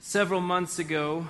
Several months ago,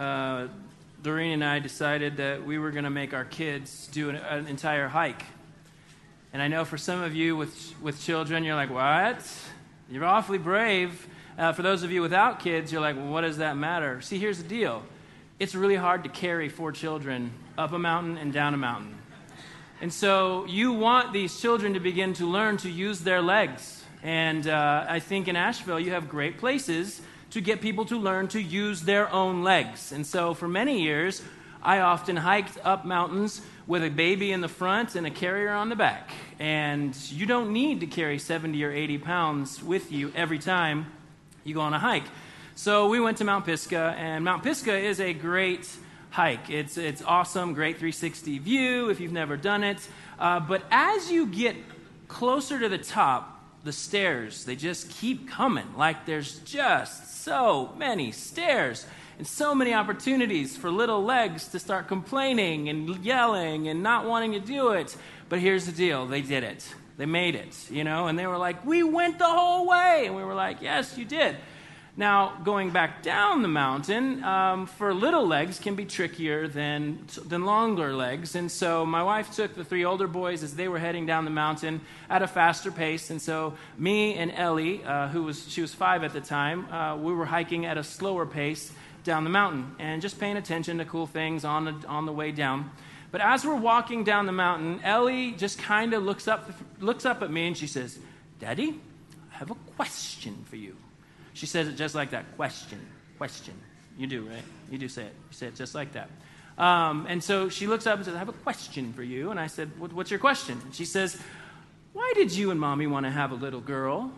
Doreen and I decided that we were going to make our kids do an entire hike. And I know for some of you with children, you're like, what? You're awfully brave. For those of you without kids, you're like, well, what does that matter? See, here's the deal. It's really hard to carry 4 children up a mountain and down a mountain. And so you want these children to begin to learn to use their legs. And I think in Asheville, you have great places to get people to learn to use their own legs. And so for many years, I often hiked up mountains with a baby in the front and a carrier on the back. And you don't need to carry 70 or 80 pounds with you every time you go on a hike. So we went to Mount Pisgah, and Mount Pisgah is a great hike. It's awesome, great 360 view if you've never done it. But as you get closer to the top, the stairs, they just keep coming. Like there's just so many stairs and so many opportunities for little legs to start complaining and yelling and not wanting to do it. But here's the deal. They did it. They made it, and they were like, we went the whole way. And we were like, yes, you did. Now, going back down the mountain for little legs can be trickier than longer legs. And so my wife took the 3 older boys as they were heading down the mountain at a faster pace. And so me and Ellie, she was 5 at the time, we were hiking at a slower pace down the mountain and just paying attention to cool things on the way down. But as we're walking down the mountain, Ellie just kind of looks up at me and she says, Daddy, I have a question for you. She says it just like that, question. You do, right? You do say it. You say it just like that. And so she looks up and says, I have a question for you. And I said, what's your question? And she says, why did you and Mommy want to have a little girl?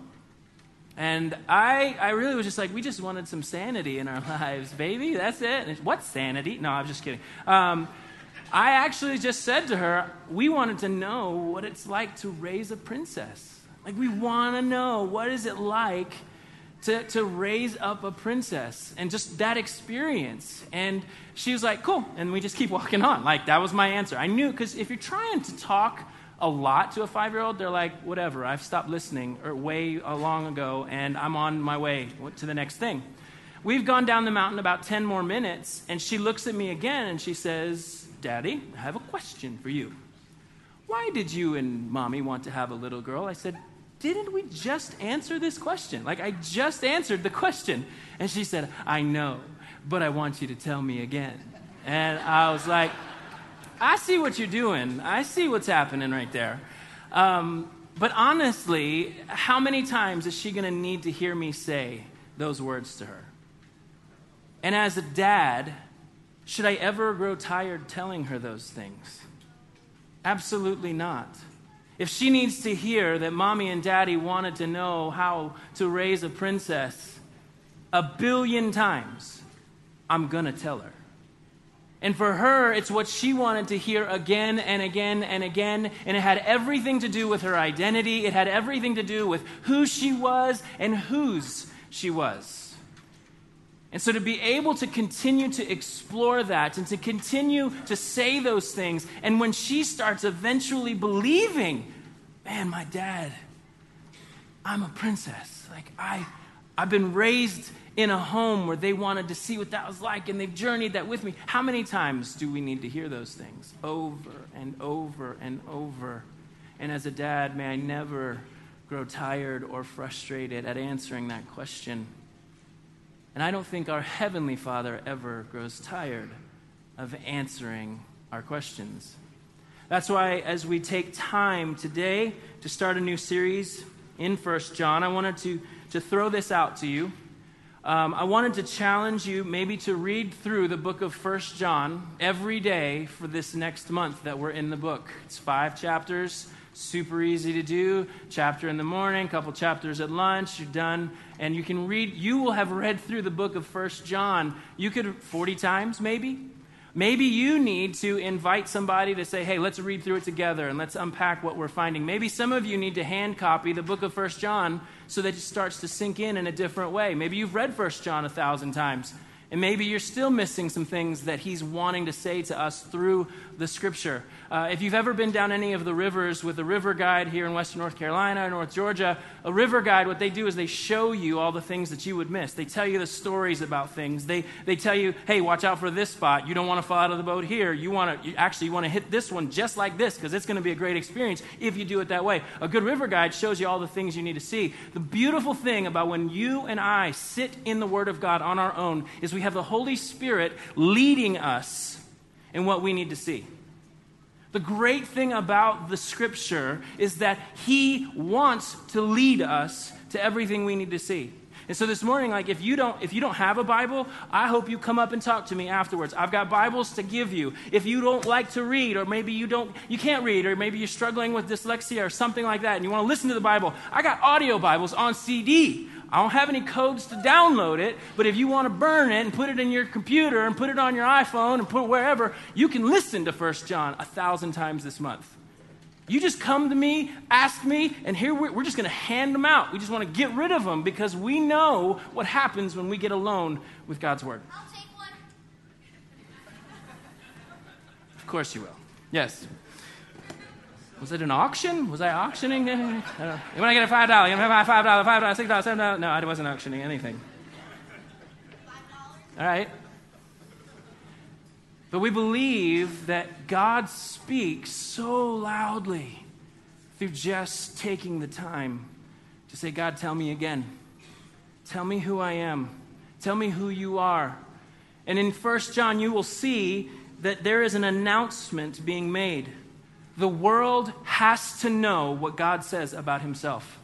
And I really was just like, we just wanted some sanity in our lives, baby. That's it. And what sanity? No, I'm just kidding. I actually just said to her, we wanted to know what it's like to raise a princess. Like, we want to know, what is it like to raise up a princess, and just that experience. And she was like, cool. And we just keep walking on. Like, that was my answer. I knew, because if you're trying to talk a lot to a 5-year-old, they're like, whatever, I've stopped listening way long ago, and I'm on my way to the next thing. We've gone down the mountain about 10 more minutes, and she looks at me again, and she says, Daddy, I have a question for you. Why did you and Mommy want to have a little girl? I said, didn't we just answer this question? Like, I just answered the question. And she said, I know, but I want you to tell me again. And I was like, I see what you're doing. I see what's happening right there. But honestly, how many times is she going to need to hear me say those words to her? And as a dad, should I ever grow tired telling her those things? Absolutely not. If she needs to hear that Mommy and Daddy wanted to know how to raise a princess 1 billion times, I'm going to tell her. And for her, it's what she wanted to hear again and again and again. And it had everything to do with her identity. It had everything to do with who she was and whose she was. And so to be able to continue to explore that and to continue to say those things, and when she starts eventually believing, man, my dad, I'm a princess. Like, I've been raised in a home where they wanted to see what that was like, and they've journeyed that with me. How many times do we need to hear those things? Over and over and over. And as a dad, may I never grow tired or frustrated at answering that question. And I don't think our Heavenly Father ever grows tired of answering our questions. That's why as we take time today to start a new series in 1 John, I wanted to throw this out to you. I wanted to challenge you maybe to read through the book of 1 John every day for this next month that we're in the book. It's 5 chapters. Super easy to do. Chapter in the morning, couple chapters at lunch, you're done. And you can read, you will have read through the book of 1 John, you could 40 times maybe. Maybe you need to invite somebody to say, hey, let's read through it together and let's unpack what we're finding. Maybe some of you need to hand copy the book of 1 John so that it starts to sink in a different way. Maybe you've read 1 John 1,000 times And maybe you're still missing some things that he's wanting to say to us through the Scripture. If you've ever been down any of the rivers with a river guide here in Western North Carolina, North Georgia, a river guide, what they do is they show you all the things that you would miss. They tell you the stories about things. They tell you, hey, watch out for this spot. You don't want to fall out of the boat here. You want to hit this one just like this because it's going to be a great experience if you do it that way. A good river guide shows you all the things you need to see. The beautiful thing about when you and I sit in the Word of God on our own is we have the Holy Spirit leading us in what we need to see. The great thing about the Scripture is that he wants to lead us to everything we need to see. And so this morning, like if you don't have a Bible, I hope you come up and talk to me afterwards. I've got Bibles to give you. If you don't like to read, or maybe you can't read, or maybe you're struggling with dyslexia or something like that, and you want to listen to the Bible, I got audio Bibles on CD. I don't have any codes to download it, but if you want to burn it and put it in your computer and put it on your iPhone and put it wherever, you can listen to 1 John 1,000 times this month. You just come to me, ask me, and here we're just going to hand them out. We just want to get rid of them because we know what happens when we get alone with God's Word. I'll take one. Of course you will. Yes. Was it an auction? Was I auctioning? I don't know. You want to get a $5? You want to $5, $6, $7? No, I wasn't auctioning anything. $5? All right. But we believe that God speaks so loudly through just taking the time to say, God, tell me again. Tell me who I am. Tell me who you are. And in 1 John, you will see that there is an announcement being made. The world has to know what God says about himself.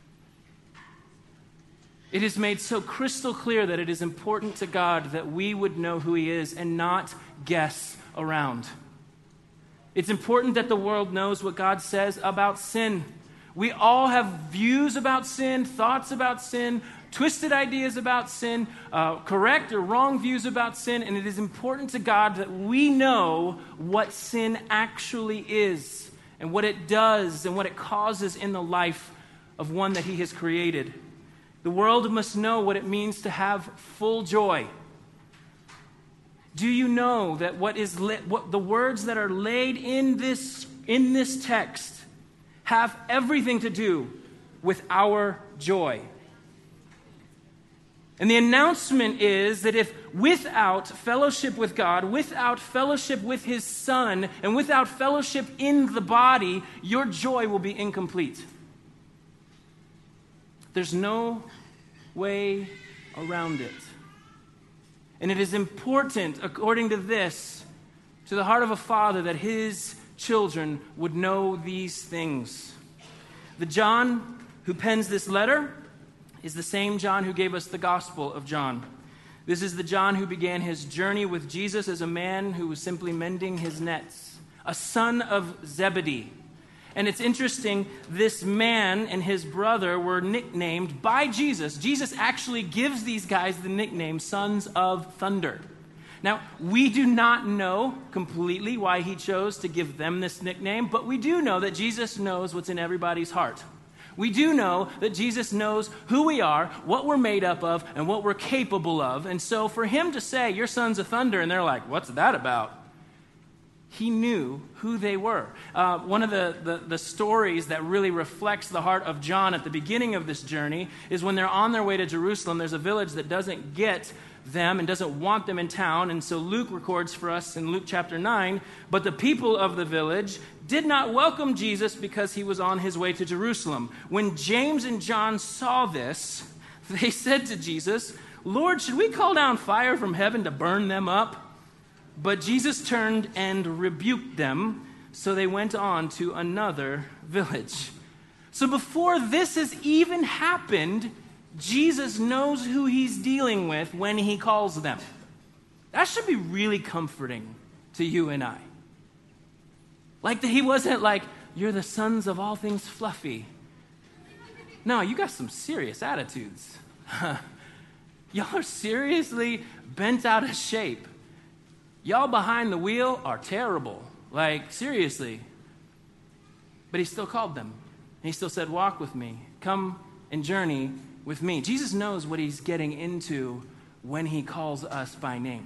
It is made so crystal clear that it is important to God that we would know who he is and not guess around. It's important that the world knows what God says about sin. We all have views about sin, thoughts about sin, twisted ideas about sin, correct or wrong views about sin, and it is important to God that we know what sin actually is and what it does and what it causes in the life of one that he has created. The world must know what it means to have full joy. Do you know that what the words that are laid in this text have everything to do with our joy? And the announcement is that if without fellowship with God, without fellowship with his Son, and without fellowship in the body, your joy will be incomplete. There's no way around it. And it is important, according to this, to the heart of a father that his children would know these things. The John who pens this letter is the same John who gave us the Gospel of John. This is the John who began his journey with Jesus as a man who was simply mending his nets, a son of Zebedee. And it's interesting, this man and his brother were nicknamed by Jesus. Jesus actually gives these guys the nickname Sons of Thunder. Now, we do not know completely why he chose to give them this nickname, but we do know that Jesus knows what's in everybody's heart. We do know that Jesus knows who we are, what we're made up of, and what we're capable of. And so for him to say, you're sons of thunder, and they're like, what's that about? He knew who they were. One of the stories that really reflects the heart of John at the beginning of this journey is when they're on their way to Jerusalem, there's a village that doesn't get them and doesn't want them in town. And so Luke records for us in Luke chapter 9, but the people of the village did not welcome Jesus because he was on his way to Jerusalem. When James and John saw this, they said to Jesus, Lord, should we call down fire from heaven to burn them up? But Jesus turned and rebuked them, so they went on to another village. So before this has even happened, Jesus knows who he's dealing with when he calls them. That should be really comforting to you and I. Like that he wasn't like, you're the sons of all things fluffy. No, you got some serious attitudes. Y'all are seriously bent out of shape. Y'all behind the wheel are terrible. Like, seriously. But he still called them. And he still said, walk with me. Come and journey with me. Jesus knows what he's getting into when he calls us by name.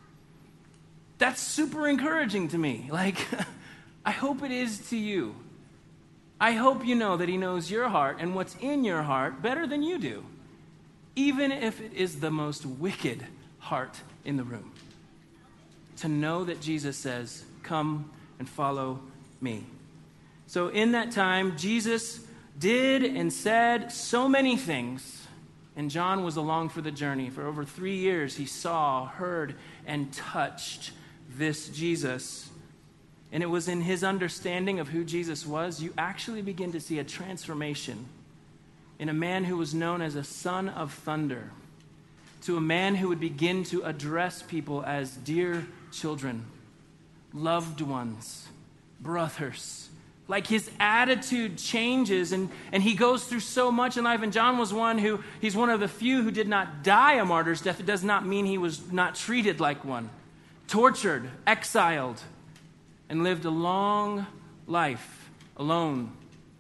That's super encouraging to me. Like, I hope it is to you. I hope you know that he knows your heart and what's in your heart better than you do, even if it is the most wicked heart in the room. To know that Jesus says, come and follow me. So in that time, Jesus did and said so many things, and John was along for the journey. For over 3 years, he saw, heard, and touched this Jesus. And it was in his understanding of who Jesus was, you actually begin to see a transformation in a man who was known as a son of thunder to a man who would begin to address people as dear children, loved ones, brothers. Like his attitude changes and he goes through so much in life. And John was he's one of the few who did not die a martyr's death. It does not mean he was not treated like one. Tortured, exiled, and lived a long life alone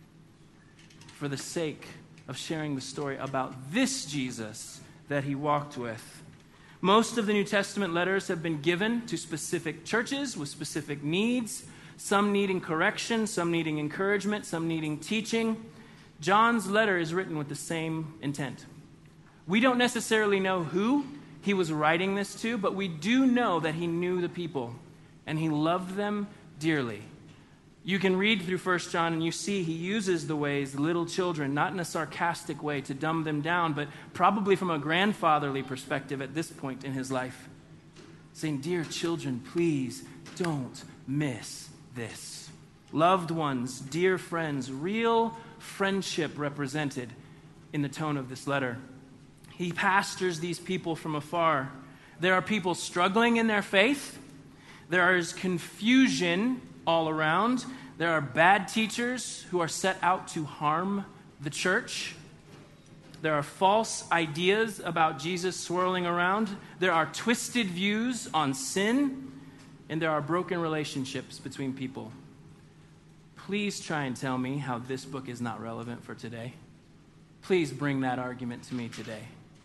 for the sake of sharing the story about this Jesus that he walked with. Most of the New Testament letters have been given to specific churches with specific needs, some needing correction, some needing encouragement, some needing teaching. John's letter is written with the same intent. We don't necessarily know who he was writing this to, but we do know that he knew the people and he loved them dearly. You can read through 1 John and you see he uses the ways little children, not in a sarcastic way to dumb them down, but probably from a grandfatherly perspective at this point in his life. Saying, dear children, please don't miss this. Loved ones, dear friends, real friendship represented in the tone of this letter. He pastors these people from afar. There are people struggling in their faith. There is confusion all around. There are bad teachers who are set out to harm the church. There are false ideas about Jesus swirling around. There are twisted views on sin. And there are broken relationships between people. Please try and tell me how this book is not relevant for today. Please bring that argument to me today.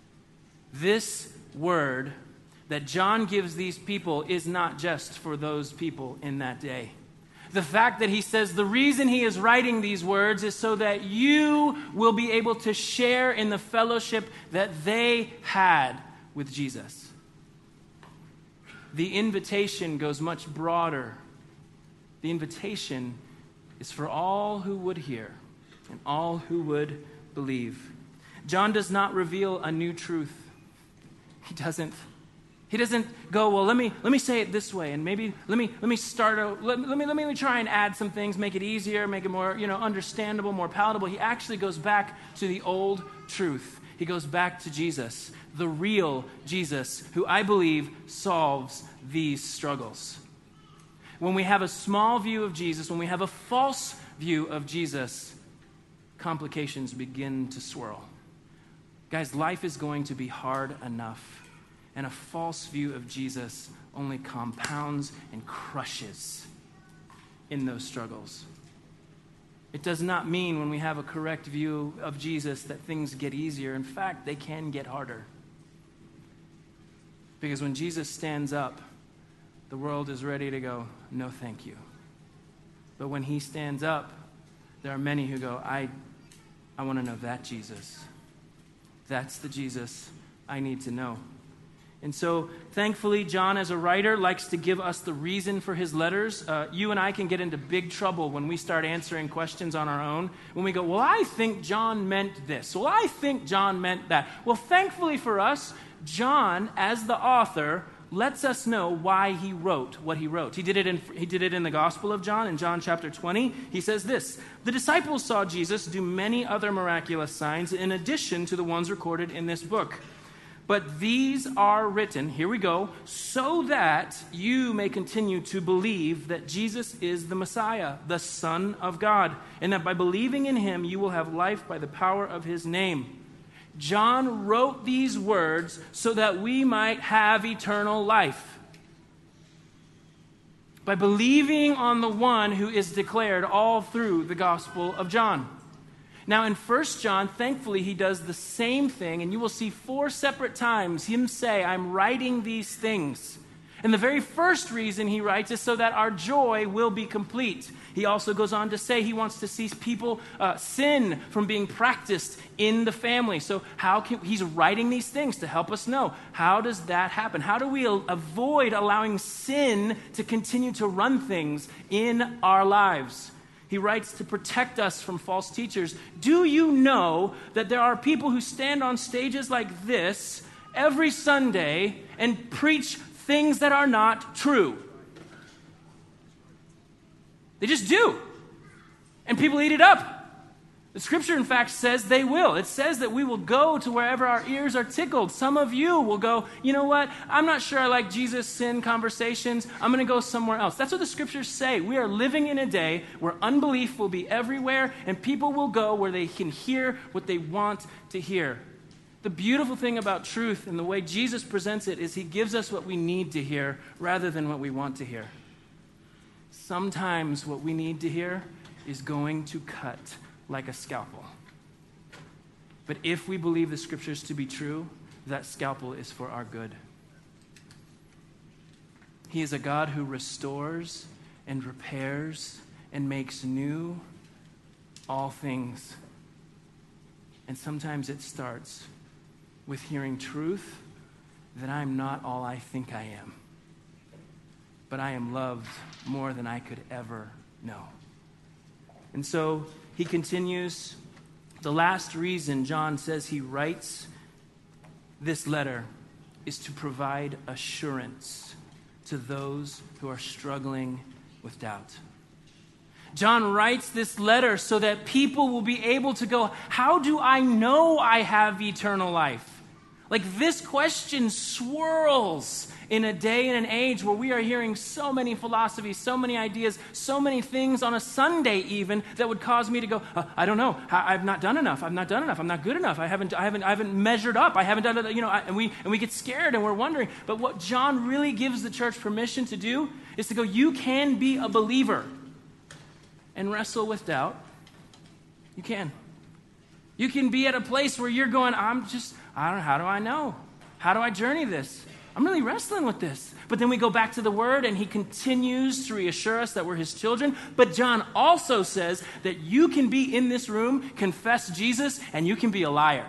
This word that John gives these people is not just for those people in that day. The fact that he says the reason he is writing these words is so that you will be able to share in the fellowship that they had with Jesus. The invitation goes much broader. The invitation is for all who would hear and all who would believe. John does not reveal a new truth. He doesn't go, well, let me say it this way, and maybe let me start. Let me try and add some things, make it easier, make it more understandable, more palatable. He actually goes back to the old truth. He goes back to Jesus, the real Jesus, who I believe solves these struggles. When we have a small view of Jesus, when we have a false view of Jesus, complications begin to swirl. Guys, life is going to be hard enough, and a false view of Jesus only compounds and crushes in those struggles. It does not mean when we have a correct view of Jesus that things get easier. In fact, they can get harder. Because when Jesus stands up, the world is ready to go, no thank you. But when he stands up, there are many who go, I want to know that Jesus. That's the Jesus I need to know. And so, thankfully, John, as a writer, likes to give us the reason for his letters. You and I can get into big trouble when we start answering questions on our own. When we go, well, I think John meant this. Well, I think John meant that. Well, thankfully for us, John, as the author, lets us know why he wrote what he wrote. He did it in the Gospel of John, in John chapter 20. He says this: the disciples saw Jesus do many other miraculous signs in addition to the ones recorded in this book. But these are written, here we go, so that you may continue to believe that Jesus is the Messiah, the Son of God, and that by believing in him you will have life by the power of his name. John wrote these words so that we might have eternal life. By believing on the one who is declared all through the Gospel of John. Now in 1 John, thankfully, he does the same thing, and you will see 4 separate times him say, I'm writing these things. And the very first reason he writes is so that our joy will be complete. He also goes on to say he wants to see people sin from being practiced in the family. So he's writing these things to help us know, how does that happen? How do we avoid allowing sin to continue to run things in our lives? He writes to protect us from false teachers. Do you know that there are people who stand on stages like this every Sunday and preach things that are not true? They just do. And people eat it up. The scripture, in fact, says they will. It says that we will go to wherever our ears are tickled. Some of you will go, you know what? I'm not sure I like Jesus sin conversations. I'm going to go somewhere else. That's what the scriptures say. We are living in a day where unbelief will be everywhere and people will go where they can hear what they want to hear. The beautiful thing about truth and the way Jesus presents it is he gives us what we need to hear rather than what we want to hear. Sometimes what we need to hear is going to cut like a scalpel. But if we believe the scriptures to be true, that scalpel is for our good. He is a God who restores and repairs and makes new all things. And sometimes it starts with hearing truth that I'm not all I think I am, but I am loved more than I could ever know. And so he continues. The last reason John says he writes this letter is to provide assurance to those who are struggling with doubt. John writes this letter so that people will be able to go, how do I know I have eternal life? Like, this question swirls in a day and an age where we are hearing so many philosophies, so many ideas, so many things on a Sunday even that would cause me to go, I don't know, I've not done enough, I'm not good enough, I haven't measured up, I haven't done it, and we get scared and we're wondering. But what John really gives the church permission to do is to go, you can be a believer and wrestle with doubt. You can. You can be at a place where you're going, I don't know, how do I know? How do I journey this? I'm really wrestling with this. But then we go back to the Word, and he continues to reassure us that we're his children. But John also says that you can be in this room, confess Jesus, and you can be a liar.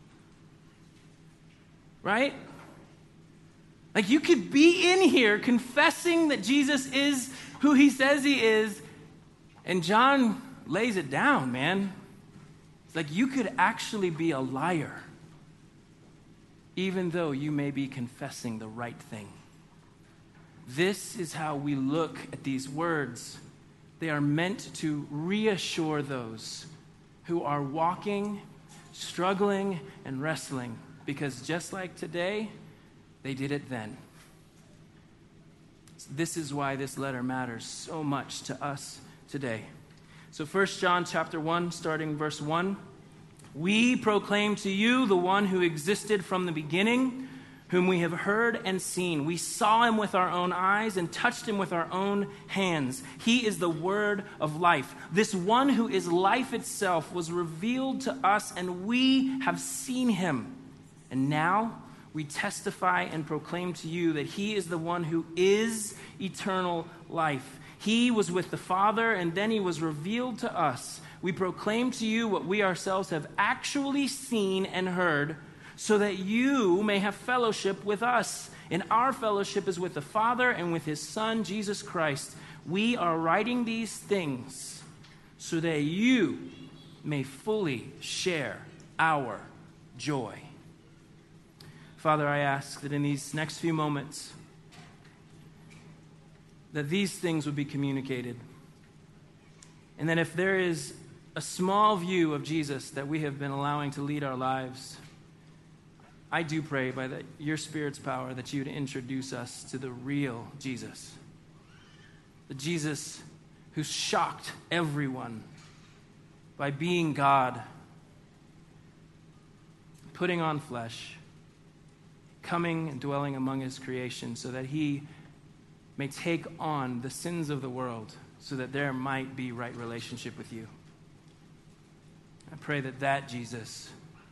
Right? Like, you could be in here confessing that Jesus is who he says he is, and John lays it down, man. It's like you could actually be a liar, even though you may be confessing the right thing. This is how we look at these words. They are meant to reassure those who are walking, struggling, and wrestling, because just like today, they did it then. This is why this letter matters so much to us today. So 1 John chapter 1, starting verse 1. We proclaim to you the one who existed from the beginning, whom we have heard and seen. We saw him with our own eyes and touched him with our own hands. He is the word of life. This one who is life itself was revealed to us, and we have seen him. And now we testify and proclaim to you that he is the one who is eternal life. He was with the Father, and then he was revealed to us. We proclaim to you what we ourselves have actually seen and heard, so that you may have fellowship with us. And our fellowship is with the Father and with his Son, Jesus Christ. We are writing these things so that you may fully share our joy. Father, I ask that in these next few moments, that these things would be communicated. And that if there is a small view of Jesus that we have been allowing to lead our lives, I do pray by your Spirit's power that you would introduce us to the real Jesus. The Jesus who shocked everyone by being God, putting on flesh, coming and dwelling among his creation so that he may take on the sins of the world so that there might be right relationship with you. I pray that Jesus,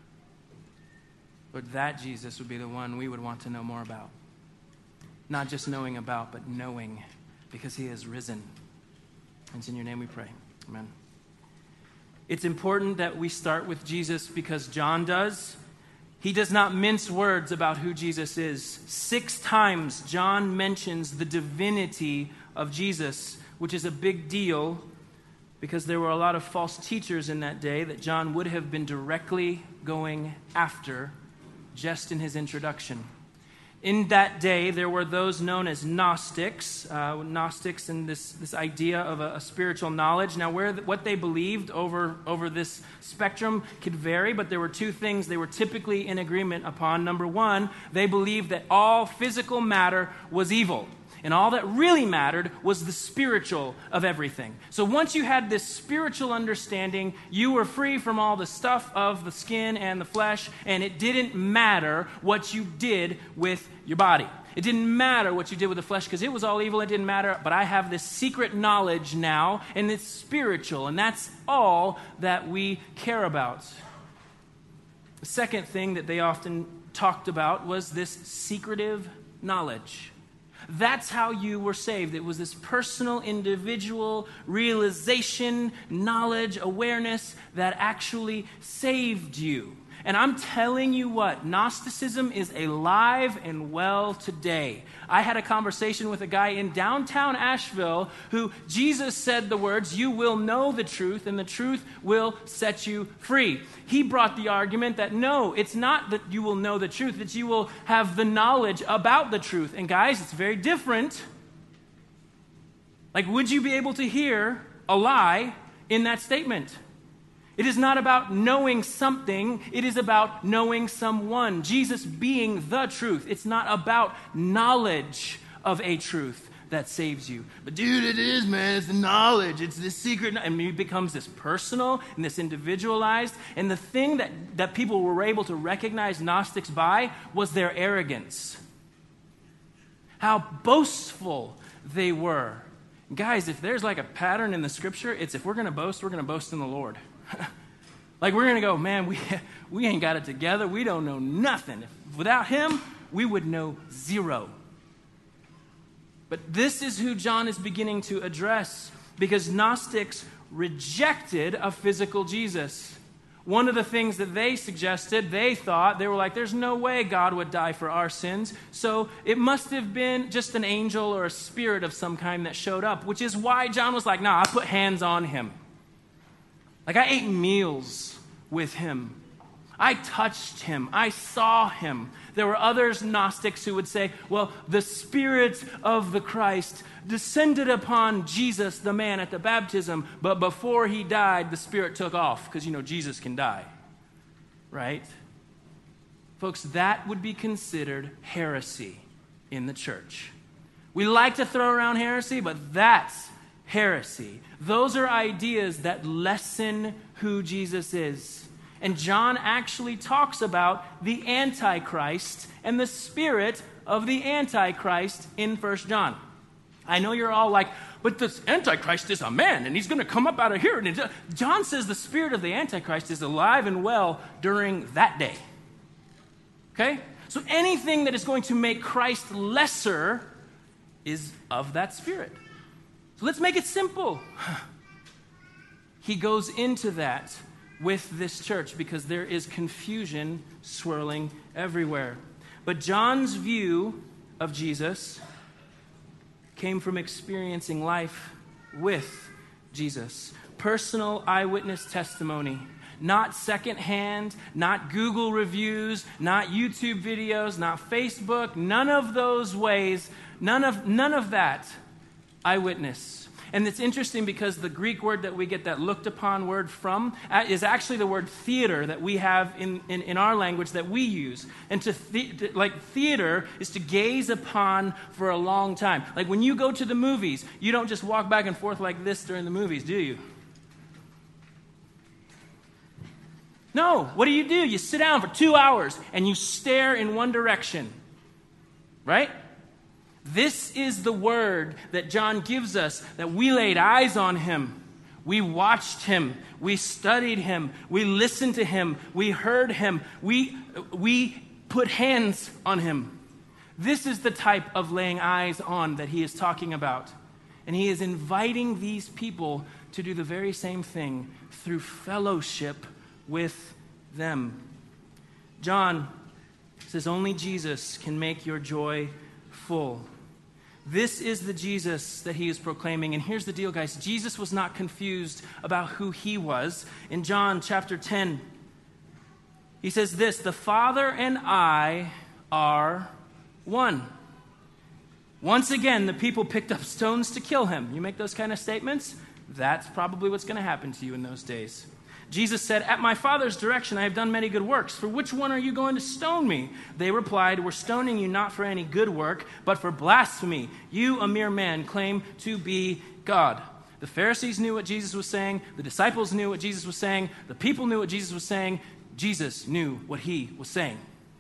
Lord, that Jesus would be the one we would want to know more about. Not just knowing about, but knowing, because he has risen. And it's in your name we pray. Amen. It's important that we start with Jesus because John does. He does not mince words about who Jesus is. 6 times John mentions the divinity of Jesus, which is a big deal because there were a lot of false teachers in that day that John would have been directly going after just in his introduction. In that day, there were those known as Gnostics. Gnostics and this idea of a spiritual knowledge. Now, what they believed over this spectrum could vary, but there were 2 things they were typically in agreement upon. Number 1, they believed that all physical matter was evil. And all that really mattered was the spiritual of everything. So once you had this spiritual understanding, you were free from all the stuff of the skin and the flesh, and it didn't matter what you did with your body. It didn't matter what you did with the flesh because it was all evil. It didn't matter, but I have this secret knowledge now, and it's spiritual, and that's all that we care about. The second thing that they often talked about was this secretive knowledge. That's how you were saved. It was this personal, individual realization, knowledge, awareness that actually saved you. And I'm telling you what, Gnosticism is alive and well today. I had a conversation with a guy in downtown Asheville who Jesus said the words, "You will know the truth, and the truth will set you free." He brought the argument that no, it's not that you will know the truth, that you will have the knowledge about the truth. And guys, it's very different. Like, would you be able to hear a lie in that statement? It is not about knowing something. It is about knowing someone. Jesus being the truth. It's not about knowledge of a truth that saves you. But dude, it is, man. It's the knowledge. It's this secret. And it becomes this personal and this individualized. And the thing that people were able to recognize Gnostics by was their arrogance. How boastful they were. Guys, if there's like a pattern in the scripture, it's if we're going to boast in the Lord. Like we're going to go, man, we ain't got it together. We don't know nothing. Without him, we would know zero. But this is who John is beginning to address because Gnostics rejected a physical Jesus. One of the things that they suggested, they were like, there's no way God would die for our sins. So it must have been just an angel or a spirit of some kind that showed up, which is why John was like, nah, I put hands on him. Like I ate meals with him. I touched him. I saw him. There were others, Gnostics, who would say, well, the Spirit of the Christ descended upon Jesus, the man, at the baptism, but before he died, the Spirit took off, because, Jesus can die, right? Folks, that would be considered heresy in the church. We like to throw around heresy, but that's heresy. Those are ideas that lessen who Jesus is. And John actually talks about the Antichrist and the spirit of the Antichrist in 1 John. I know you're all like, but this Antichrist is a man, and he's going to come up out of here. And John says the spirit of the Antichrist is alive and well during that day. Okay? So anything that is going to make Christ lesser is of that spirit. So let's make it simple. He goes into that with this church because there is confusion swirling everywhere. But John's view of Jesus came from experiencing life with Jesus. Personal eyewitness testimony. Not secondhand, not Google reviews, not YouTube videos, not Facebook, none of those ways, none of that. Eyewitness. And it's interesting because the Greek word that we get that looked upon word from is actually the word theater that we have in our language that we use. And theater is to gaze upon for a long time. Like when you go to the movies, you don't just walk back and forth like this during the movies, do you? No. What do? You sit down for 2 hours and you stare in one direction. Right? This is the word that John gives us, that we laid eyes on him. We watched him. We studied him. We listened to him. We heard him. We put hands on him. This is the type of laying eyes on that he is talking about. And he is inviting these people to do the very same thing through fellowship with them. John says only Jesus can make your joy full. This is the Jesus that he is proclaiming. And here's the deal, guys. Jesus was not confused about who he was. In John chapter 10, he says this, "The Father and I are one." Once again, the people picked up stones to kill him. You make those kind of statements? That's probably what's going to happen to you in those days. Jesus said, "At my Father's direction I have done many good works. For which one are you going to stone me?" They replied, "We're stoning you not for any good work, but for blasphemy. You, a mere man, claim to be God." The Pharisees knew what Jesus was saying. The disciples knew what Jesus was saying. The people knew what Jesus was saying. Jesus knew what he was saying.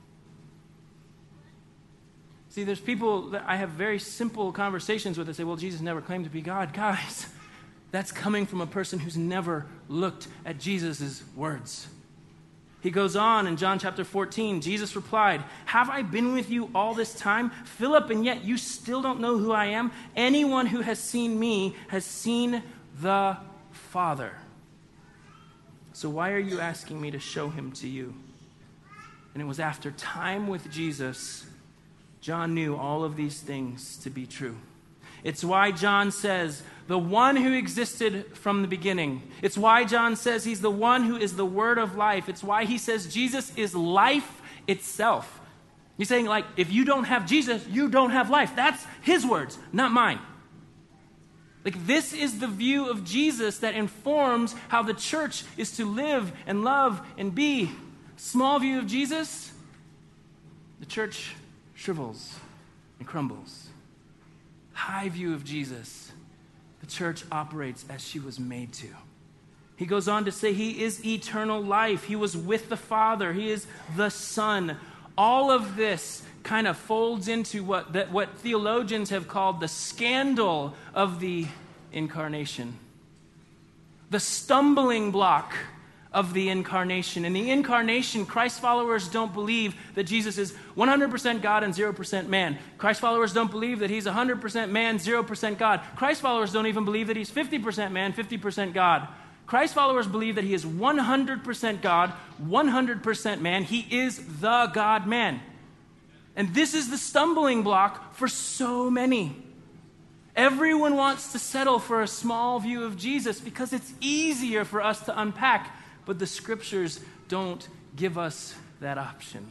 See, there's people that I have very simple conversations with that say, "Well, Jesus never claimed to be God." Guys, that's coming from a person who's never looked at Jesus' words. He goes on in John chapter 14. Jesus replied, "Have I been with you all this time, Philip, and yet you still don't know who I am? Anyone who has seen me has seen the Father. So why are you asking me to show him to you?" And it was after time with Jesus, John knew all of these things to be true. It's why John says, the one who existed from the beginning. It's why John says he's the one who is the word of life. It's why he says Jesus is life itself. He's saying, like, if you don't have Jesus, you don't have life. That's his words, not mine. Like, this is the view of Jesus that informs how the church is to live and love and be. Small view of Jesus, the church shrivels and crumbles. High view of Jesus, the church operates as she was made to. He goes on to say he is eternal life. He was with the Father. He is the Son. All of this kind of folds into what theologians have called the scandal of the incarnation. The stumbling block of the incarnation. In the incarnation, Christ followers don't believe that Jesus is 100% God and 0% man. Christ followers don't believe that he's 100% man, 0% God. Christ followers don't even believe that he's 50% man, 50% God. Christ followers believe that he is 100% God, 100% man. He is the God-man. And this is the stumbling block for so many. Everyone wants to settle for a small view of Jesus because it's easier for us to unpack. But the scriptures don't give us that option.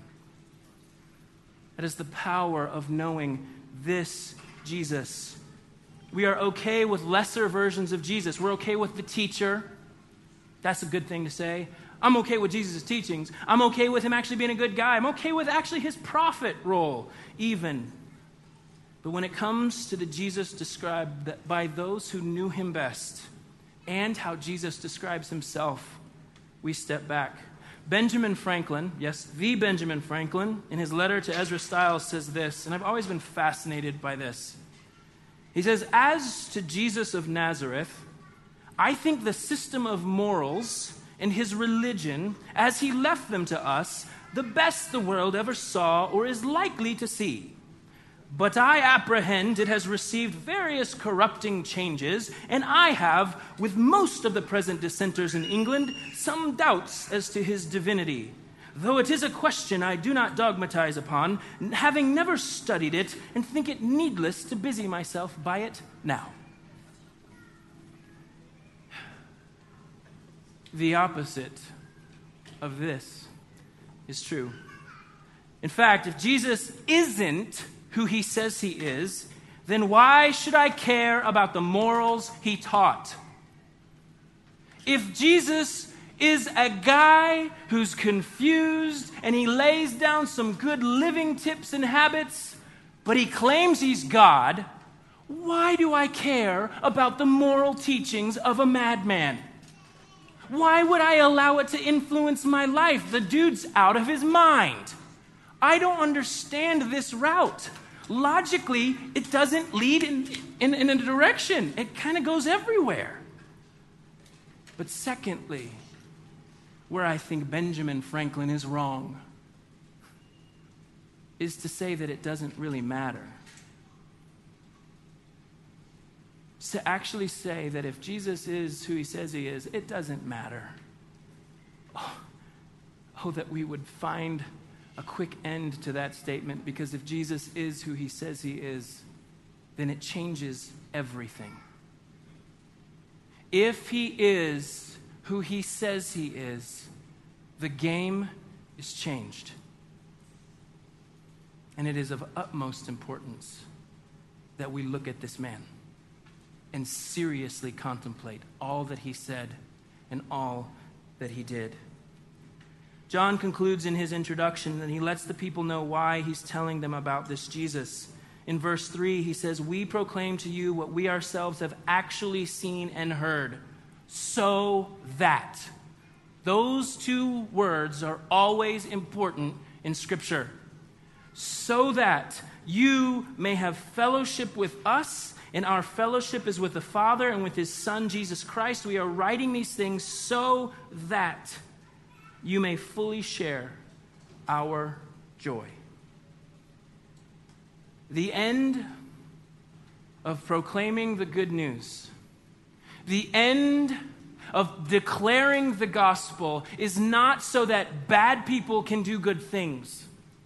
That is the power of knowing this Jesus. We are okay with lesser versions of Jesus. We're okay with the teacher. That's a good thing to say. I'm okay with Jesus' teachings. I'm okay with him actually being a good guy. I'm okay with actually his prophet role, even. But when it comes to the Jesus described by those who knew him best and how Jesus describes himself, we step back. Benjamin Franklin, yes, the Benjamin Franklin, in his letter to Ezra Stiles says this, and I've always been fascinated by this. He says, "As to Jesus of Nazareth, I think the system of morals and his religion, as he left them to us, the best the world ever saw or is likely to see. But I apprehend it has received various corrupting changes, and I have, with most of the present dissenters in England, some doubts as to his divinity. Though it is a question I do not dogmatize upon, having never studied it, and think it needless to busy myself by it now." The opposite of this is true. In fact, if Jesus isn't who he says he is, then why should I care about the morals he taught? If Jesus is a guy who's confused and he lays down some good living tips and habits, but he claims he's God, why do I care about the moral teachings of a madman? Why would I allow it to influence my life? The dude's out of his mind. I don't understand this route. Logically, it doesn't lead in a direction. It kind of goes everywhere. But secondly, where I think Benjamin Franklin is wrong, is to say that it doesn't really matter. It's to actually say that if Jesus is who he says he is, it doesn't matter. Oh, that we would find a quick end to that statement, because if Jesus is who he says he is, then it changes everything. If he is who he says he is, the game is changed. And it is of utmost importance that we look at this man and seriously contemplate all that he said and all that he did. John concludes in his introduction that he lets the people know why he's telling them about this Jesus. In verse 3, he says, "We proclaim to you what we ourselves have actually seen and heard, so that." Those two words are always important in Scripture. So that you may have fellowship with us, and our fellowship is with the Father and with his Son, Jesus Christ. We are writing these things so that you may fully share our joy. The end of proclaiming the good news, the end of declaring the gospel, is not so that bad people can do good things.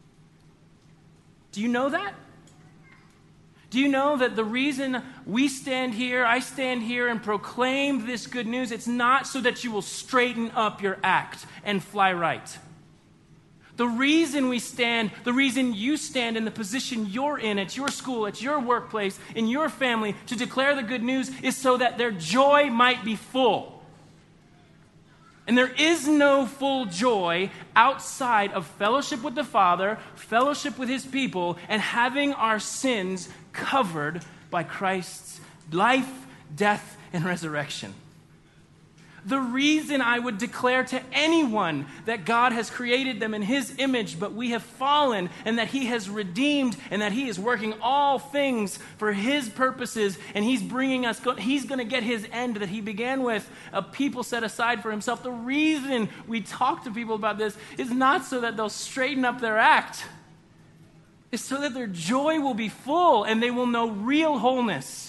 Do you know that? Do you know that the reason we stand here, I stand here and proclaim this good news, it's not so that you will straighten up your act and fly right. The reason we stand, the reason you stand in the position you're in at your school, at your workplace, in your family, to declare the good news, is so that their joy might be full. And there is no full joy outside of fellowship with the Father, fellowship with his people, and having our sins covered by Christ's life, death, and resurrection. The reason I would declare to anyone that God has created them in his image, but we have fallen, and that he has redeemed, and that he is working all things for his purposes, and he's bringing us, he's going to get his end that he began with, a people set aside for himself. The reason we talk to people about this is not so that they'll straighten up their act. It's so that their joy will be full and they will know real wholeness.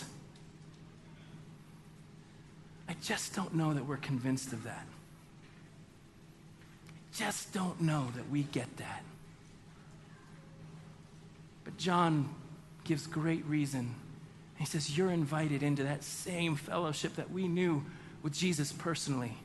I just don't know that we're convinced of that. I just don't know that we get that. But John gives great reason. He says, you're invited into that same fellowship that we knew with Jesus personally.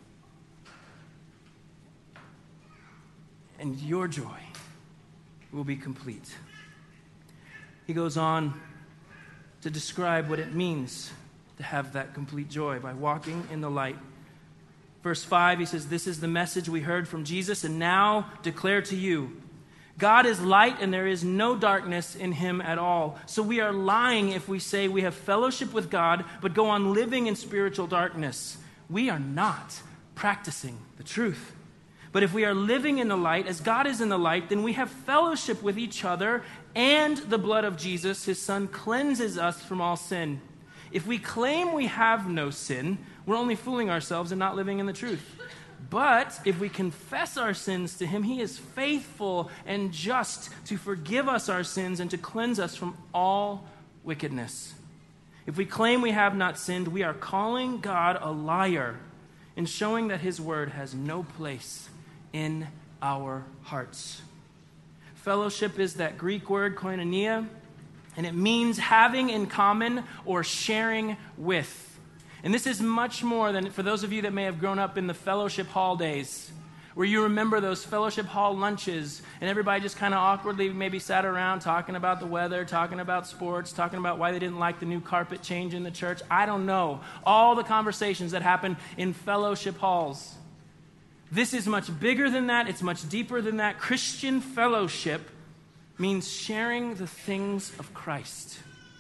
And your joy will be complete. He goes on to describe what it means to have that complete joy by walking in the light. Verse 5, he says, this is the message we heard from Jesus and now declare to you. God is light and there is no darkness in him at all. So we are lying if we say we have fellowship with God, but go on living in spiritual darkness. We are not practicing the truth. But if we are living in the light, as God is in the light, then we have fellowship with each other, and the blood of Jesus, his Son, cleanses us from all sin. If we claim we have no sin, we're only fooling ourselves and not living in the truth. But if we confess our sins to him, he is faithful and just to forgive us our sins and to cleanse us from all wickedness. If we claim we have not sinned, we are calling God a liar and showing that his word has no place in our hearts. Fellowship is that Greek word koinonia, and it means having in common or sharing with. And this is much more than, for those of you that may have grown up in the fellowship hall days, where you remember those fellowship hall lunches, and everybody just kind of awkwardly maybe sat around talking about the weather, talking about sports, talking about why they didn't like the new carpet change in the church. I don't know. All the conversations that happen in fellowship halls. This is much bigger than that. It's much deeper than that. Christian fellowship means sharing the things of Christ.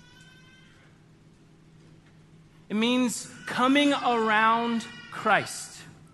It means coming around Christ.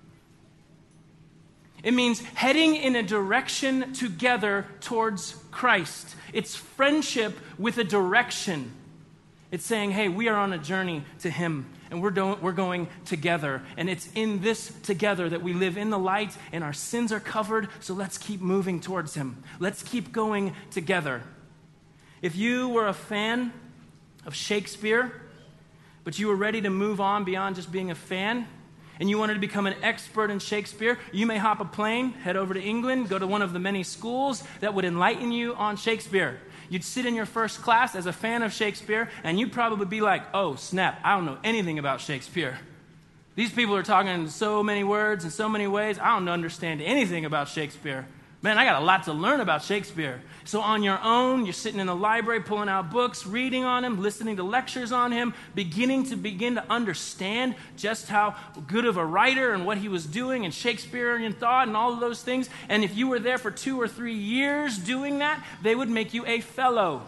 It means heading in a direction together towards Christ. It's friendship with a direction. It's saying, hey, we are on a journey to him, and we're going together. And it's in this together that we live in the light, and our sins are covered, so let's keep moving towards him. Let's keep going together. If you were a fan of Shakespeare, but you were ready to move on beyond just being a fan, and you wanted to become an expert in Shakespeare, you may hop a plane, head over to England, go to one of the many schools that would enlighten you on Shakespeare. You'd sit in your first class as a fan of Shakespeare, and you'd probably be like, oh, snap, I don't know anything about Shakespeare. These people are talking in so many words and so many ways, I don't understand anything about Shakespeare. Man, I got a lot to learn about Shakespeare. So on your own, you're sitting in the library, pulling out books, reading on him, listening to lectures on him, begin to understand just how good of a writer and what he was doing and Shakespearean thought and all of those things. And if you were there for 2 or 3 years doing that, they would make you a fellow.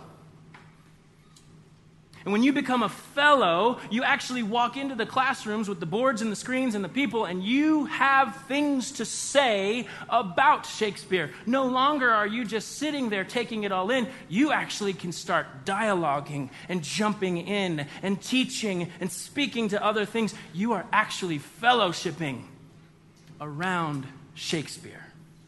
And when you become a fellow, you actually walk into the classrooms with the boards and the screens and the people, and you have things to say about Shakespeare. No longer are you just sitting there taking it all in. You actually can start dialoguing and jumping in and teaching and speaking to other things. You are actually fellowshipping around Shakespeare.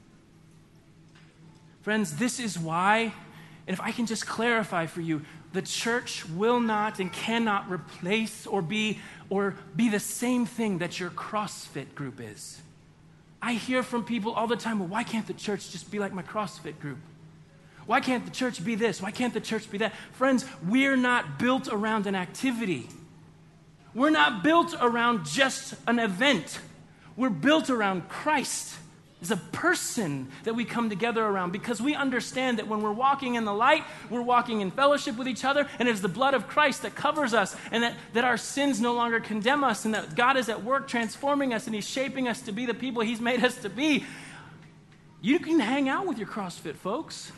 Friends, this is why, and if I can just clarify for you, the church will not and cannot replace or be the same thing that your CrossFit group is. I hear from people all the time, well, why can't the church just be like my CrossFit group? Why can't the church be this? Why can't the church be that? Friends, we're not built around an activity. We're not built around just an event. We're built around Christ. Is a person that we come together around, because we understand that when we're walking in the light, we're walking in fellowship with each other, and it's the blood of Christ that covers us, and that our sins no longer condemn us, and that God is at work transforming us, and he's shaping us to be the people he's made us to be. You can hang out with your CrossFit folks.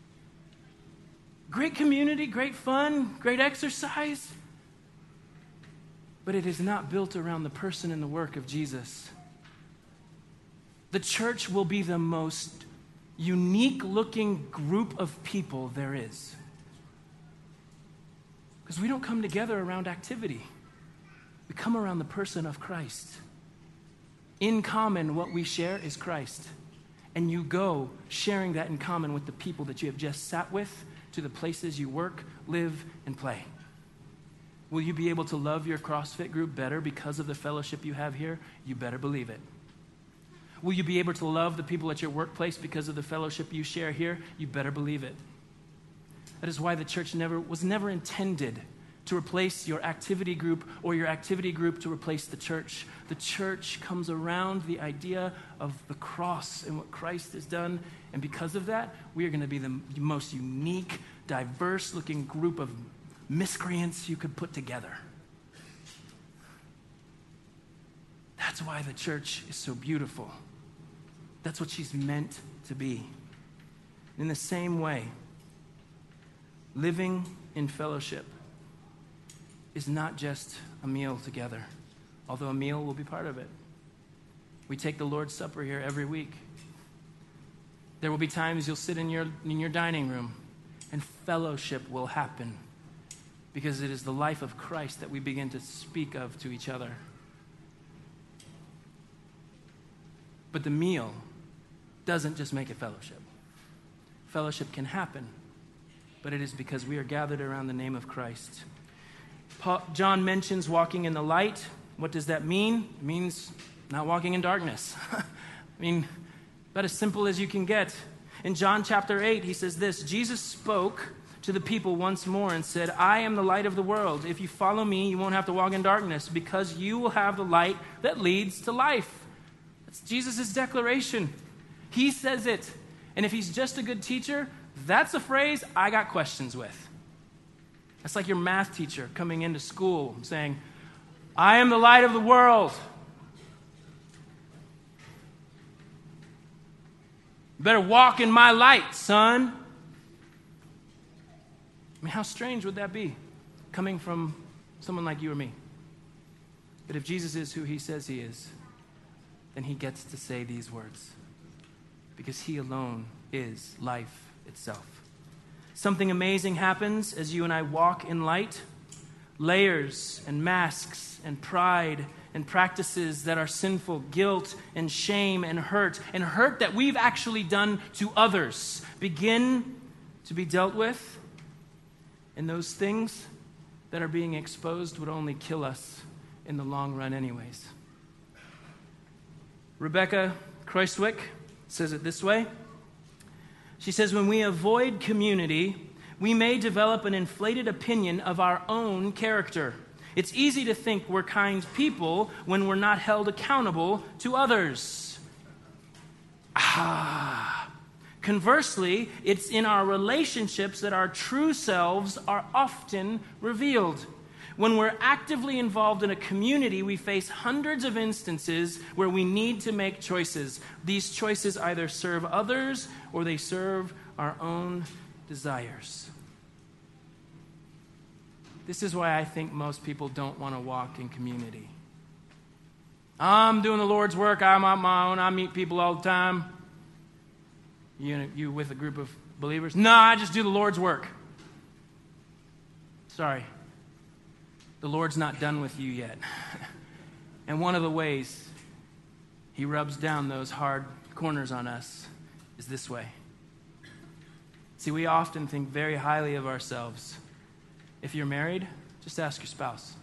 Great community, great fun, great exercise, but it is not built around the person and the work of Jesus. The church will be the most unique-looking group of people there is. Because we don't come together around activity. We come around the person of Christ. In common, what we share is Christ. And you go sharing that in common with the people that you have just sat with, to the places you work, live, and play. Will you be able to love your CrossFit group better because of the fellowship you have here? You better believe it. Will you be able to love the people at your workplace because of the fellowship you share here? You better believe it. That is why the church was never intended to replace your activity group, or your activity group to replace the church. The church comes around the idea of the cross and what Christ has done, and because of that, we are going to be the most unique, diverse-looking group of miscreants you could put together. That's why the church is so beautiful. That's what she's meant to be. In the same way, living in fellowship is not just a meal together, although a meal will be part of it. We take the Lord's Supper here every week. There will be times you'll sit in your dining room and fellowship will happen, because it is the life of Christ that we begin to speak of to each other. But the meal doesn't just make it fellowship. Fellowship can happen, but it is because we are gathered around the name of Christ. John mentions walking in the light. What does that mean? It means not walking in darkness. I mean, about as simple as you can get. In John chapter 8, he says this: Jesus spoke to the people once more and said, I am the light of the world. If you follow me, you won't have to walk in darkness, because you will have the light that leads to life. That's Jesus' declaration. He says it. And if he's just a good teacher, that's a phrase I got questions with. That's like your math teacher coming into school saying, I am the light of the world. You better walk in my light, son. I mean, how strange would that be, coming from someone like you or me? But if Jesus is who he says he is, then he gets to say these words, because he alone is life itself. Something amazing happens as you and I walk in light. layers and masks and pride and practices that are sinful, guilt and shame and hurt that we've actually done to others begin to be dealt with. And those things that are being exposed would only kill us in the long run anyways. Rebecca Kreuzwick says it this way. She says, when we avoid community, we may develop an inflated opinion of our own character. It's easy to think we're kind people when we're not held accountable to others. Conversely, it's in our relationships that our true selves are often revealed. When we're actively involved in a community, we face hundreds of instances where we need to make choices. These choices either serve others or they serve our own desires. This is why I think most people don't want to walk in community. I'm doing the Lord's work. I'm on my own. I meet people all the time. You with a group of believers? No, I just do the Lord's work. Sorry. The Lord's not done with you yet. And one of the ways He rubs down those hard corners on us is this way. See, we often think very highly of ourselves. If you're married, just ask your spouse.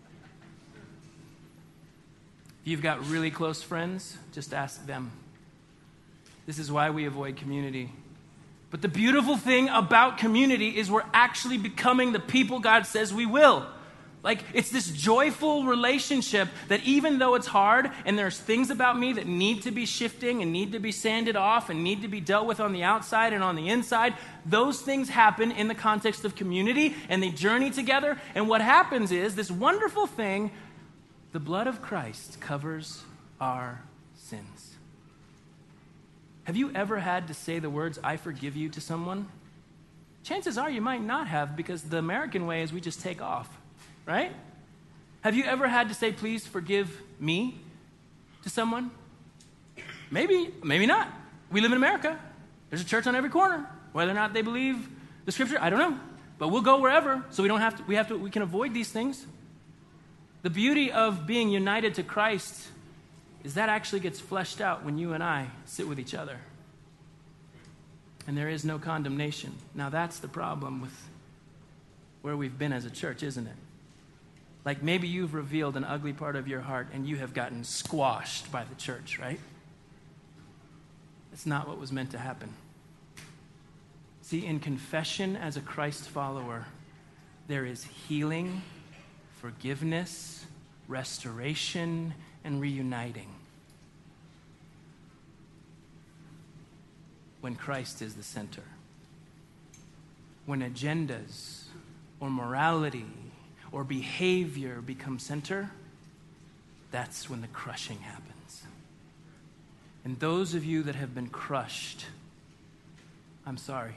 If you've got really close friends, just ask them. This is why we avoid community. But the beautiful thing about community is we're actually becoming the people God says we will. Like, it's this joyful relationship that even though it's hard and there's things about me that need to be shifting and need to be sanded off and need to be dealt with on the outside and on the inside, those things happen in the context of community and they journey together. And what happens is this wonderful thing, the blood of Christ covers our sins. Have you ever had to say the words, "I forgive you" to someone? Chances are you might not have, because the American way is we just take off. Right? Have you ever had to say, "Please forgive me" to someone? Maybe, maybe not. We live in America. There's a church on every corner. Whether or not they believe the scripture, I don't know. But we'll go wherever, so we can avoid these things. The beauty of being united to Christ is that actually gets fleshed out when you and I sit with each other. And there is no condemnation. Now that's the problem with where we've been as a church, isn't it? Like, maybe you've revealed an ugly part of your heart and you have gotten squashed by the church, right? That's not what was meant to happen. See, in confession as a Christ follower, there is healing, forgiveness, restoration, and reuniting. When Christ is the center. When agendas or morality or behavior become center, that's when the crushing happens. And those of you that have been crushed, I'm sorry.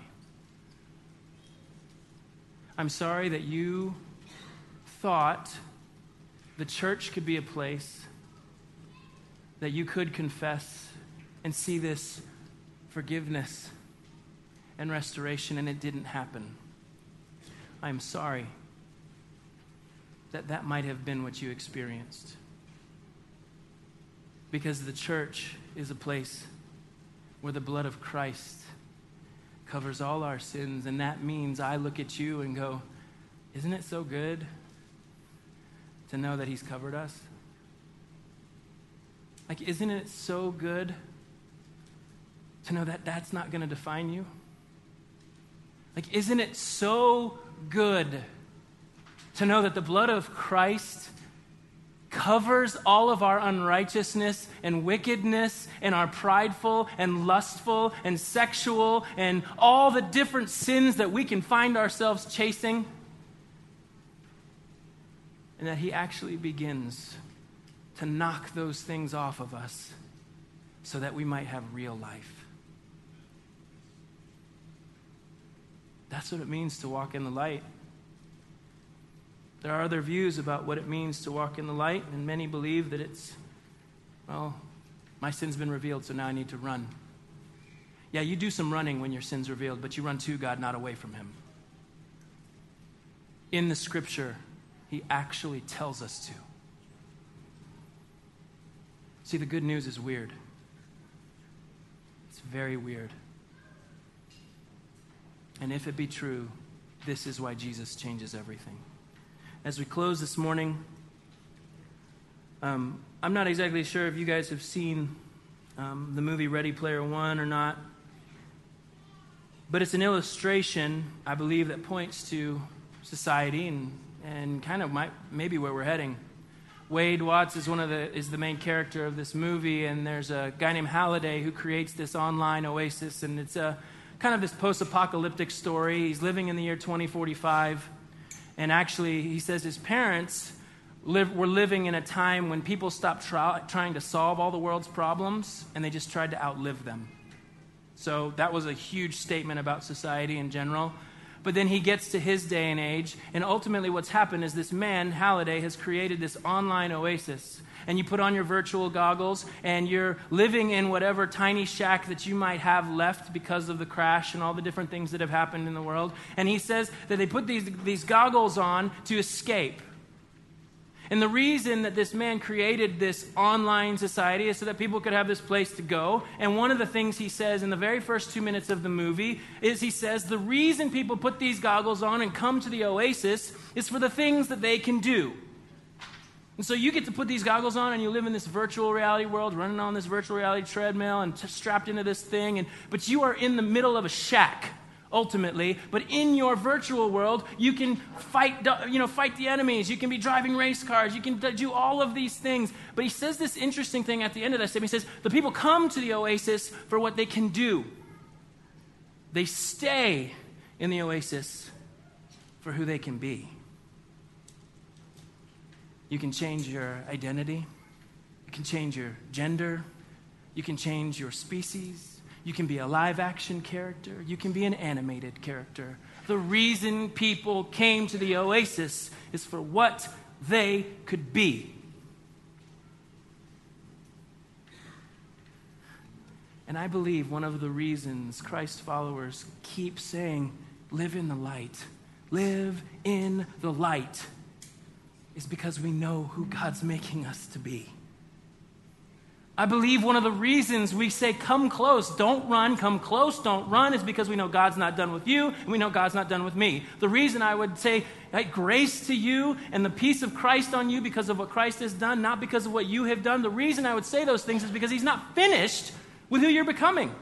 I'm sorry that you thought the church could be a place that you could confess and see this forgiveness and restoration, and it didn't happen. I'm sorry that might have been what you experienced. Because the church is a place where the blood of Christ covers all our sins, and that means I look at you and go, isn't it so good to know that He's covered us? Like, isn't it so good to know that that's not going to define you? Like, isn't it so good to know that the blood of Christ covers all of our unrighteousness and wickedness and our prideful and lustful and sexual and all the different sins that we can find ourselves chasing? And that He actually begins to knock those things off of us so that we might have real life. That's what it means to walk in the light. There are other views about what it means to walk in the light, and many believe that it's, well, my sin's been revealed, so now I need to run. Yeah, you do some running when your sin's revealed, but you run to God, not away from Him. In the Scripture, He actually tells us to. See, the good news is weird. It's very weird. And if it be true, this is why Jesus changes everything. As we close this morning, I'm not exactly sure if you guys have seen the movie Ready Player One or not, but it's an illustration, I believe, that points to society and kind of maybe where we're heading. Wade Watts is the main character of this movie, and there's a guy named Halliday who creates this online oasis, and it's a kind of this post-apocalyptic story. He's living in the year 2045, and actually he says his parents were living in a time when people stopped trying to solve all the world's problems, and they just tried to outlive them. So that was a huge statement about society in general. But then he gets to his day and age, and ultimately what's happened is this man, Halliday, has created this online oasis. And you put on your virtual goggles, and you're living in whatever tiny shack that you might have left because of the crash and all the different things that have happened in the world. And he says that they put these goggles on to escape. And the reason that this man created this online society is so that people could have this place to go. And one of the things he says in the very first 2 minutes of the movie is he says the reason people put these goggles on and come to the oasis is for the things that they can do. And so you get to put these goggles on and you live in this virtual reality world, running on this virtual reality treadmill and strapped into this thing. But you are in the middle of a shack, ultimately. But in your virtual world, you can fight the enemies. You can be driving race cars. You can do all of these things. But he says this interesting thing at the end of that statement. He says, the people come to the oasis for what they can do. They stay in the oasis for who they can be. You can change your identity. You can change your gender. You can change your species. You can be a live-action character. You can be an animated character. The reason people came to the oasis is for what they could be. And I believe one of the reasons Christ followers keep saying, live in the light, live in the light, is because we know who God's making us to be. I believe one of the reasons we say, come close, don't run, come close, don't run, is because we know God's not done with you, and we know God's not done with me. The reason I would say, grace to you and the peace of Christ on you because of what Christ has done, not because of what you have done. The reason I would say those things is because he's not finished with who you're becoming.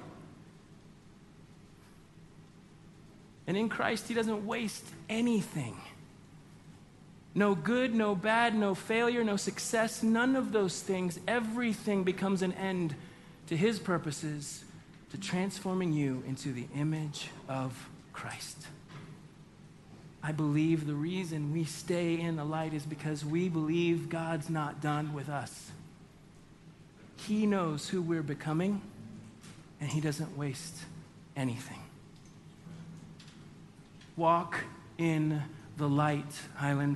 And in Christ, he doesn't waste anything. No good, no bad, no failure, no success, none of those things. Everything becomes an end to his purposes, to transforming you into the image of Christ. I believe the reason we stay in the light is because we believe God's not done with us. He knows who we're becoming, and he doesn't waste anything. Walk in the light, Highland.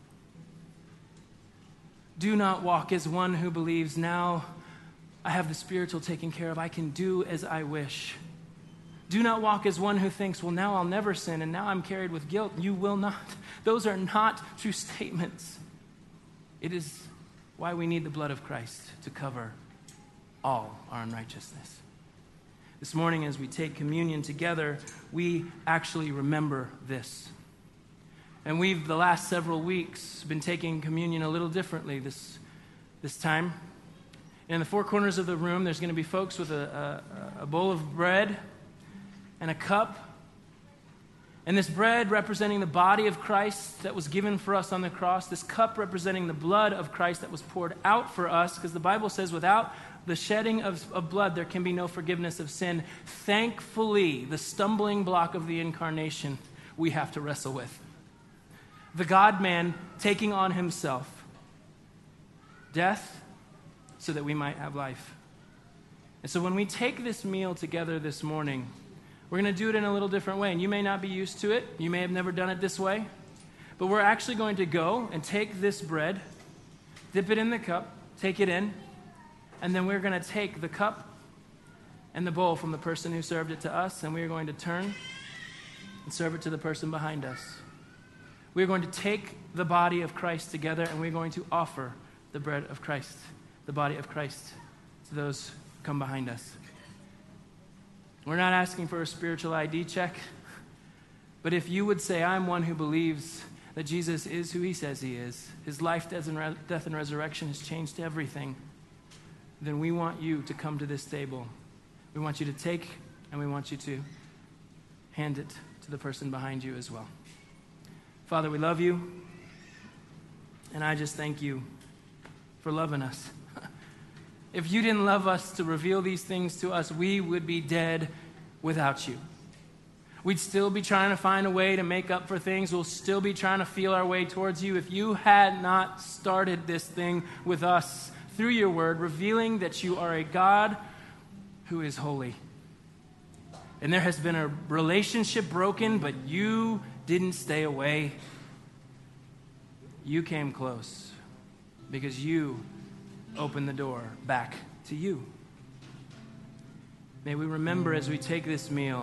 Do not walk as one who believes, now I have the spiritual taken care of, I can do as I wish. Do not walk as one who thinks, well, now I'll never sin, and now I'm carried with guilt. You will not. Those are not true statements. It is why we need the blood of Christ to cover all our unrighteousness. This morning, as we take communion together, we actually remember this. And we've, the last several weeks, been taking communion a little differently this time. In the four corners of the room, there's going to be folks with a bowl of bread and a cup. And this bread representing the body of Christ that was given for us on the cross. This cup representing the blood of Christ that was poured out for us. Because the Bible says without the shedding of blood, there can be no forgiveness of sin. Thankfully, the stumbling block of the incarnation we have to wrestle with. The God-man taking on himself death so that we might have life. And so when we take this meal together this morning, we're going to do it in a little different way. And you may not be used to it. You may have never done it this way. But we're actually going to go and take this bread, dip it in the cup, take it in, and then we're going to take the cup and the bowl from the person who served it to us, and we're going to turn and serve it to the person behind us. We're going to take the body of Christ together, and we're going to offer the bread of Christ, the body of Christ, to those who come behind us. We're not asking for a spiritual ID check, but if you would say, I'm one who believes that Jesus is who he says he is, his life, death, and resurrection has changed everything, then we want you to come to this table. We want you to take, and we want you to hand it to the person behind you as well. Father, we love you, and I just thank you for loving us. If you didn't love us to reveal these things to us, we would be dead without you. We'd still be trying to find a way to make up for things. We'll still be trying to feel our way towards you. If you had not started this thing with us through your word, revealing that you are a God who is holy. And there has been a relationship broken, but you didn't stay away. You came close because you opened the door back to you. May we remember as we take this meal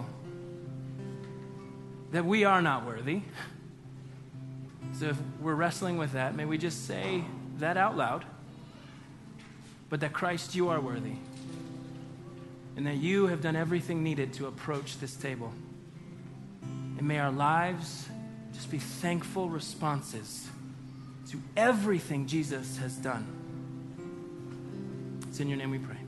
that we are not worthy. So if we're wrestling with that, may we just say that out loud. But that Christ, you are worthy. And that you have done everything needed to approach this table. And may our lives just be thankful responses to everything Jesus has done. It's in your name we pray.